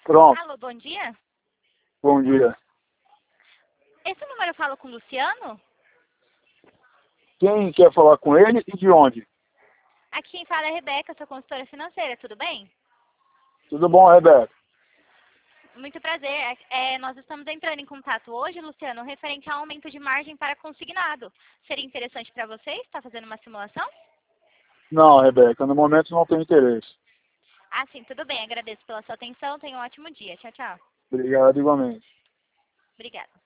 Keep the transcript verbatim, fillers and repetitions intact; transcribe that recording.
Pronto. Alô, bom dia. Bom dia. Esse número eu falo com o Luciano? Quem quer falar com ele e de onde? Aqui quem fala é a Rebeca, sua consultora financeira, tudo bem? Tudo bom, Rebeca? Muito prazer. É, nós estamos entrando em contato hoje, Luciano, referente ao aumento de margem para consignado. Seria interessante para você estar fazendo uma simulação? Não, Rebeca, no momento não tenho interesse. Ah, sim, tudo bem. Agradeço pela sua atenção. Tenha um ótimo dia. Tchau, tchau. Obrigado igualmente. Obrigada.